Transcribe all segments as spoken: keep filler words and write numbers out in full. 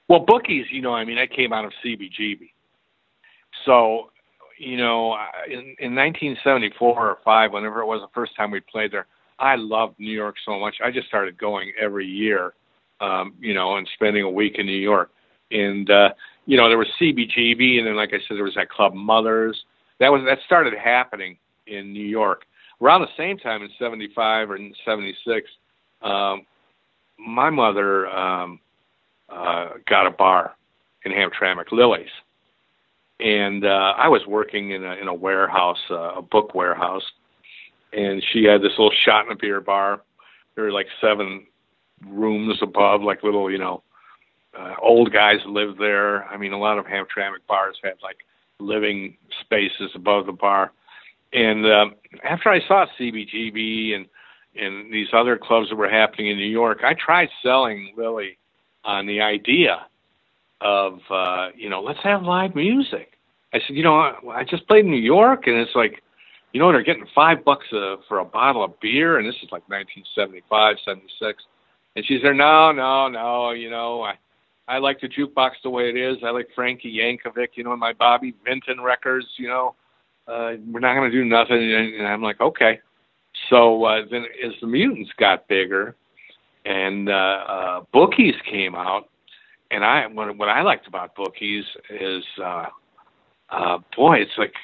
Well, bookies, you know, I mean, I came out of C B G B. So, you know, I- in, in nineteen seventy-four or five, whenever it was the first time we played there, I loved New York so much. I just started going every year, um, you know, and spending a week in New York. And, uh, you know, there was C B G B, and then, like I said, there was that Club Mothers. That was that started happening in New York. Around the same time in seventy-five or in seventy-six, um, my mother um, uh, got a bar in Hamtramck, Lily's. And uh, I was working in a in a warehouse, uh, a book warehouse, and she had this little shot and a beer bar. There were like seven rooms above, like little, you know, uh, old guys lived there. I mean, a lot of Hamtramck bars had like living spaces above the bar. And um, after I saw C B G B and and these other clubs that were happening in New York, I tried selling Lily on the idea of, uh, you know, let's have live music. I said, you know, I, I just played in New York, and it's like, you know, they're getting five bucks a, for a bottle of beer, and this is like nineteen seventy-five, seventy-six. And she said, no, no, no, you know, I, I like the jukebox the way it is. I like Frankie Yankovic, you know, and my Bobby Vinton records, you know. Uh, we're not going to do nothing. And, and I'm like, okay. So uh, then as the Mutants got bigger and uh, uh, Bookies came out, and I what, what I liked about Bookies is, uh, uh, boy, it's like,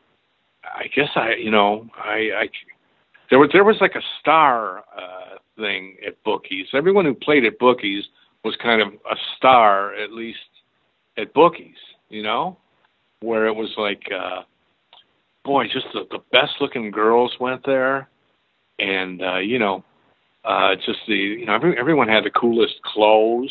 I guess I, you know, I, I there was there was like a star uh, thing at Bookies. Everyone who played at Bookies was kind of a star, at least at Bookies, you know, where it was like, uh, boy, just the, the best looking girls went there, and uh, you know, uh, just the you know every, everyone had the coolest clothes,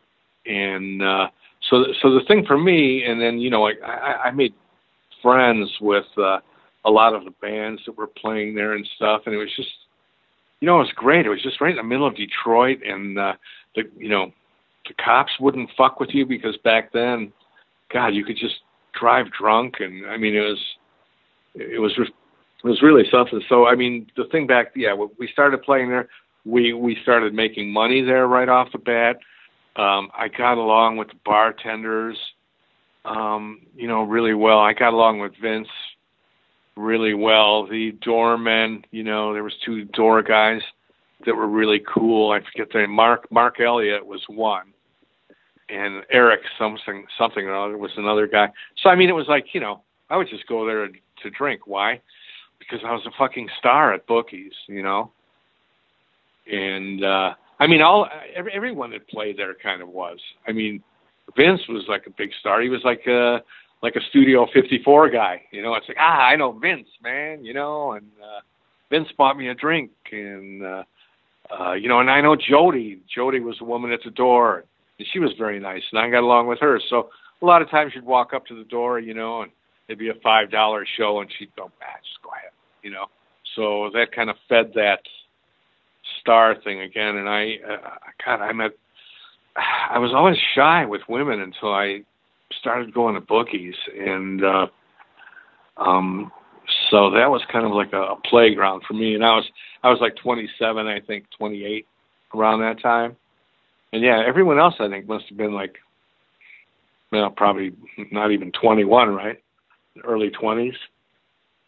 and uh, so so the thing for me, and then you know, like I, I made friends with uh, a lot of the bands that were playing there and stuff, and it was just, you know, it was great. It was just right in the middle of Detroit, and uh, the you know, the cops wouldn't fuck with you because back then, God, you could just drive drunk, and I mean, it was it was it was really something. So I mean, the thing back, yeah, we started playing there. We we started making money there right off the bat. Um, I got along with the bartenders, um, you know, really well. I got along with Vince really well. The doormen, you know, there was two door guys that were really cool. I forget their name. Mark Mark Elliott was one, and Eric something something or other was another guy. So I mean, it was like, you know, I would just go there to drink. Why? Because I was a fucking star at Bookies, you know. And uh, I mean, all every, everyone that played there kind of was. I mean, Vince was like a big star. He was like a like a Studio fifty-four guy, you know. It's like, ah, I know Vince, man, you know. And uh, Vince bought me a drink, and uh, uh, you know, and I know Jody. Jody was the woman at the door, and she was very nice, and I got along with her. So a lot of times you'd walk up to the door, you know, and it'd be a five dollar show, and she'd go, ah, just go ahead, you know. So that kind of fed that star thing again, and I, uh, God, I met, I was always shy with women until I started going to Bookies, and uh, um, so that was kind of like a, a playground for me. And I was, I was like twenty-seven, I think, twenty-eight around that time, and yeah, everyone else I think must have been like, well, probably not even twenty-one, right? Early twenties.